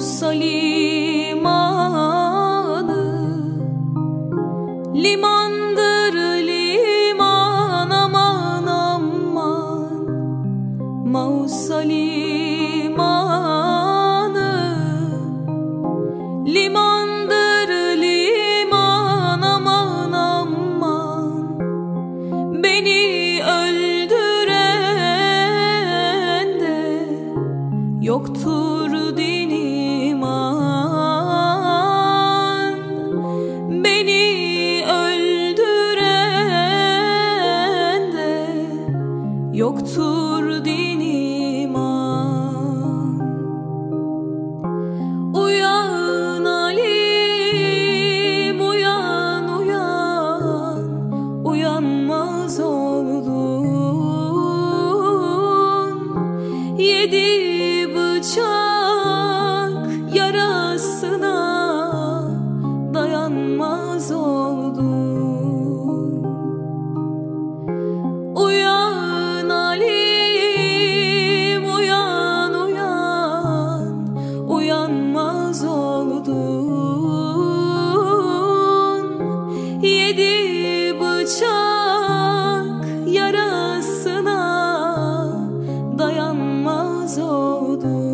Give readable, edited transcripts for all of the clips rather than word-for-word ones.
Mausa limanı, limandır liman, aman aman. Mausa limanı, limandır liman, aman aman. Beni öldüren de yoktur din iman. Beni öldüren de yoktur din iman. Uyan Alim, uyan uyan, uyanmaz oldun. Yedi bıçak yarasına dayanmaz oldun. Uyan Alim, uyan uyan, uyanmaz oldun. Yedi bıçak yarasına dayanmaz oldun.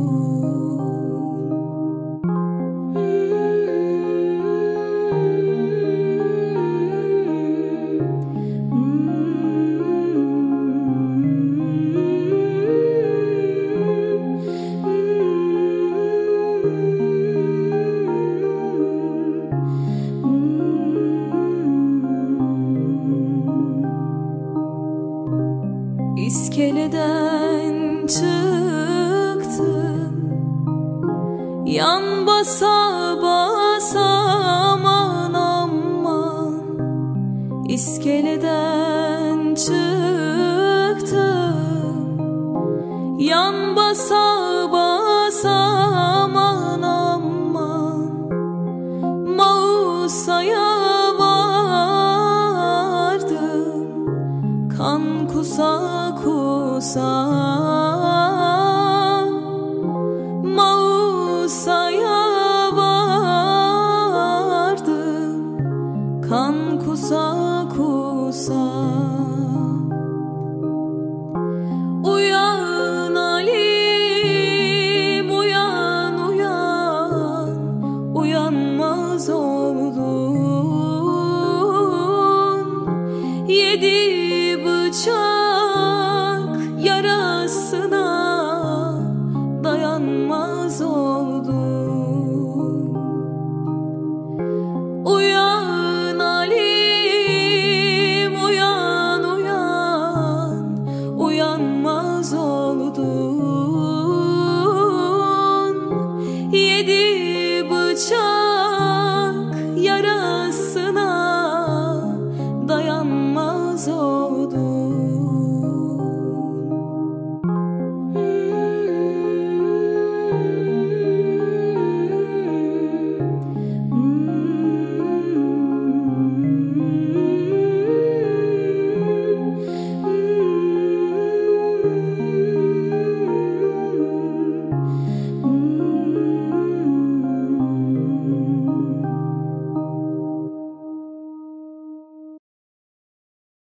İskeleden çıktım, yan basa basa, aman aman. İskeleden çıktım, yan basa basa, aman aman. Mausa'ya vardım, kan kusa kusa. Mausa'ya vardım, kan kusa kusa. Uyan Alim, uyan uyan, uyanmaz oldun. Yedi bıçak yarasına dayanmaz oldun. Uyan Alim, uyan uyan, uyanmaz oldun. Yedi bıçak yarasına dayanmaz oldun.